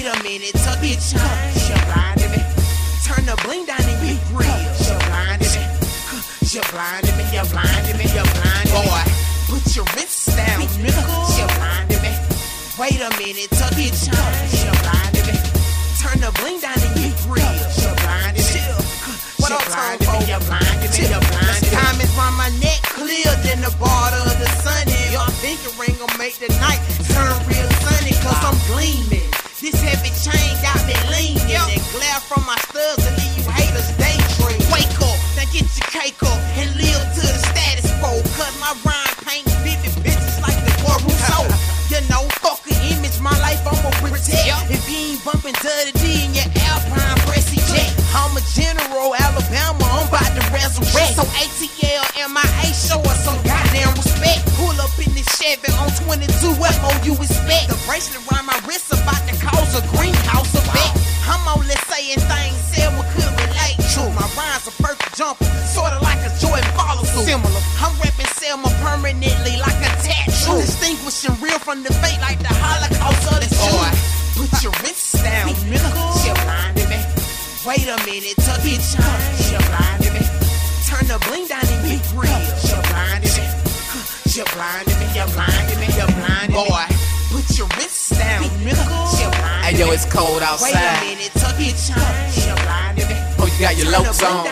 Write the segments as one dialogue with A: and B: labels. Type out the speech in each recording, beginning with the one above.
A: Wait a minute, tuck your chain. She blinded me. Turn the bling down in your grill. She blinded me. She blinded me. You blinded me. You blinded me. Boy, put your wrists down, nigga. She blinded me. Wait a minute, tuck your chain. She blinded me. Turn the bling down in your grill. She blinded me. What up, blinded me. You blinded me. You blinded me. Time is round my neck, clear than the border of the sun. Y'all think your ring gon' make the night turn real sunny, cause I'm gleaming. This heavy chain got me leaning, and glare from my studs and leave you haters daydream. Wake up, now get your cake up and live to the status quo, cause my rhyme paint vivid bitches like the boy Rousseau. You know, fuck an image, my life I'ma protect. If you ain't bumping Dirty D in your Alpine Pressy jet, I'm a general, Alabama, I'm about to resurrect. So ATL MIA, show us some goddamn respect. Pull up in this Chevy on 22, what more you expect? The bracelet around my wrist about to cause a greenhouse effect. I'm only saying things Selma could relate to. My rhymes are perfect jumper, sorta like a Jordan follow suit. Similar, I'm repping Selma permanently like a tattoo. Distinguishing real from the fake like the Holocaust of the Jews. Put your wrists down, nigga. She blinded me. Wait a minute, tuck your chain. She blinded me. Turn the bling down in your grill. She blinded me. She blinded me. You blinded me. You blinded me. Boy, put your wrists down, nigga. She blinded me.
B: Hey yo, it's cold outside.
A: Wait a minute, tuck your chain. She blinded me.
B: Oh, you got your locs on.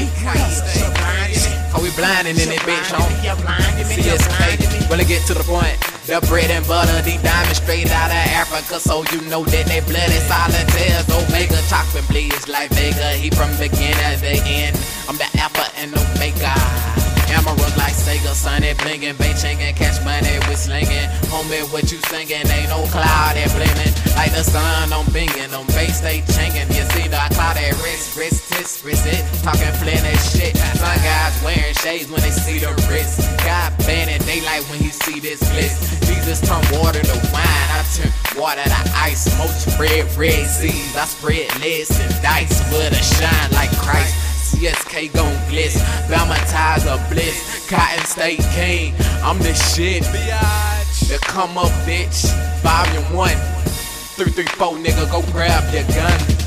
B: Oh, we blinding in it, bitch, homie. CSK, really get to the point. The bread and butter, the diamond straight out of Africa, so you know that they bloody solitaires. Omega chocolate bleeds like Vega. He from beginning to end. I'm the Alpha and Omega. Emerald like Sega, sunny blingin', bay chingin', catch money with slingin'. Homie, what you singin'? Ain't no cloud that blinkin'. Like the sun on bingin', on base stay chingin'. You see the cloud that wrist it. Talking plenty shit. Some guys wearing shades when they see the wrist. God banning daylight when he see this bliss. Jesus turn water to wine, I turn water to ice. Most spread red seeds, I spread leads and dice. With a shine like Christ. CSK gon' bliss, Bama Tiger bliss, Cotton State King, I'm the shit. The come up bitch, volume 1, 334 nigga, go grab your gun.